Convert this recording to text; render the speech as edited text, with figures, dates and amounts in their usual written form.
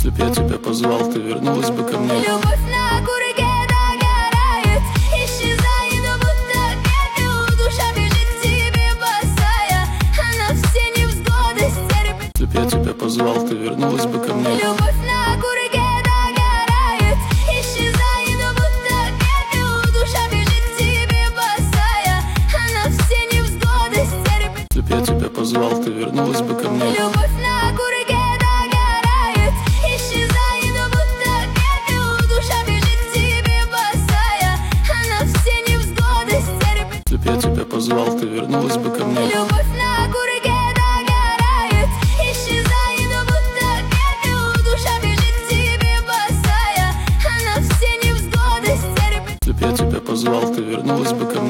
Если б я тебя позвал, ты вернулась бы ко мне. Любовь на курке догорает, исчезает, будто пепел. Душа бежит к тебе босая, она все невзгоды стерпит. Если б я тебя позвал, ты вернулась бы ко мне. Любовь на курке догорает, исчезает, будто пепел. Душа бежит к тебе босая, она все невзгоды стерпит. Если б я тебя позвал, ты вернулась бы ко мне. Любовь на курке догорает, исчезает, будто пепел. Душа бежит к тебе босая, она все невзгоды стерпит. Если б я тебя позвал, ты вернулась бы ко мне. Любовь на курке догорает, исчезает, будто пепел. Душа бежит к тебе босая, она все невзгоды стерпит. Если б я тебя позвал, ты вернулась бы ко мне.